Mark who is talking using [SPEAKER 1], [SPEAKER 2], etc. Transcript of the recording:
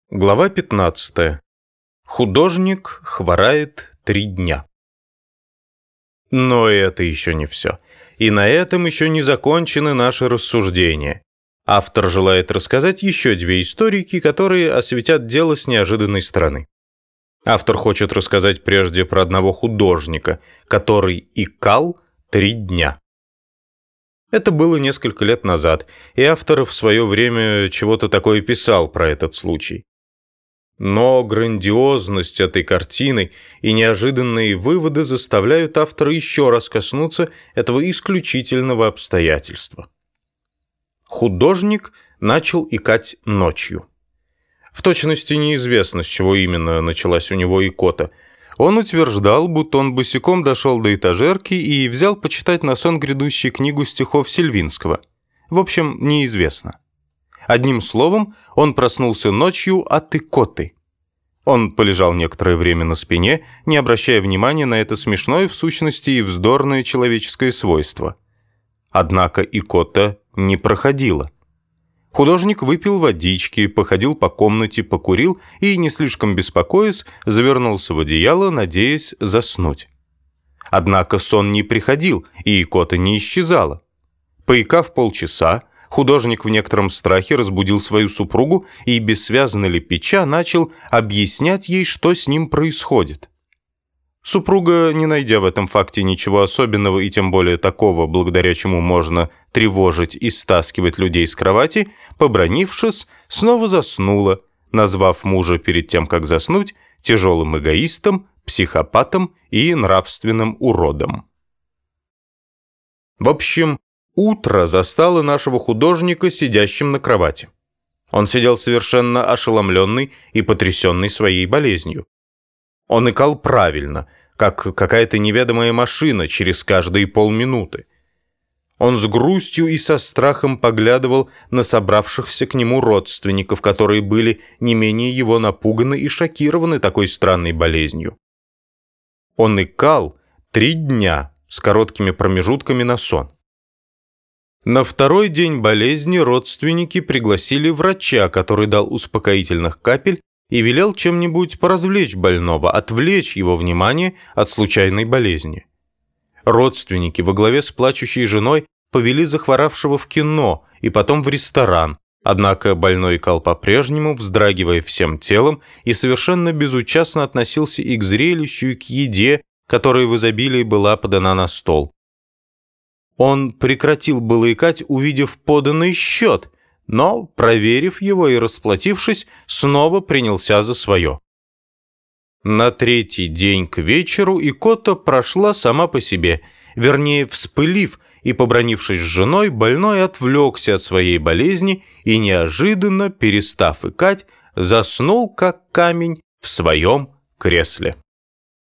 [SPEAKER 1] Глава 15. Художник хворает 3 дня. Но это еще не все. И на этом еще не закончены наши рассуждения. Автор желает рассказать еще 2 историки, которые осветят дело с неожиданной стороны. Автор хочет рассказать прежде про одного художника, который икал 3 дня. Это было несколько лет назад, и автор в свое время чего-то такое писал про этот случай. Но грандиозность этой картины и неожиданные выводы заставляют автора еще раз коснуться этого исключительного обстоятельства. Художник начал икать ночью. В точности неизвестно, с чего именно началась у него икота. Он утверждал, будто он босиком дошел до этажерки и взял почитать на сон грядущую книгу стихов Сильвинского. В общем, неизвестно. Одним словом, он проснулся ночью от икоты. Он полежал некоторое время на спине, не обращая внимания на это смешное в сущности и вздорное человеческое свойство. Однако икота не проходила. Художник выпил водички, походил по комнате, покурил и, не слишком беспокоясь, завернулся в одеяло, надеясь заснуть. Однако сон не приходил, и икота не исчезала. Поикав полчаса, художник в некотором страхе разбудил свою супругу и, бессвязно лепеча, начал объяснять ей, что с ним происходит. Супруга, не найдя в этом факте ничего особенного и тем более такого, благодаря чему можно тревожить и стаскивать людей с кровати, побранившись, снова заснула, назвав мужа перед тем, как заснуть, тяжелым эгоистом, психопатом и нравственным уродом. В общем, утро застало нашего художника сидящим на кровати. Он сидел совершенно ошеломленный и потрясенный своей болезнью. Он икал правильно, как какая-то неведомая машина через каждые полминуты. Он с грустью и со страхом поглядывал на собравшихся к нему родственников, которые были не менее его напуганы и шокированы такой странной болезнью. Он икал 3 дня с короткими промежутками на сон. На 2-й день болезни родственники пригласили врача, который дал успокоительных капель и велел чем-нибудь поразвлечь больного, отвлечь его внимание от случайной болезни. Родственники во главе с плачущей женой повели захворавшего в кино и потом в ресторан, однако больной икал по-прежнему, вздрагивая всем телом, и совершенно безучастно относился и к зрелищу, и к еде, которая в изобилии была подана на стол. Он прекратил было икать, увидев поданный счет, но, проверив его и расплатившись, снова принялся за свое. На 3-й день к вечеру икота прошла сама по себе, вернее, вспылив и побранившись с женой, больной отвлекся от своей болезни и, неожиданно, перестав икать, заснул, как камень, в своем кресле.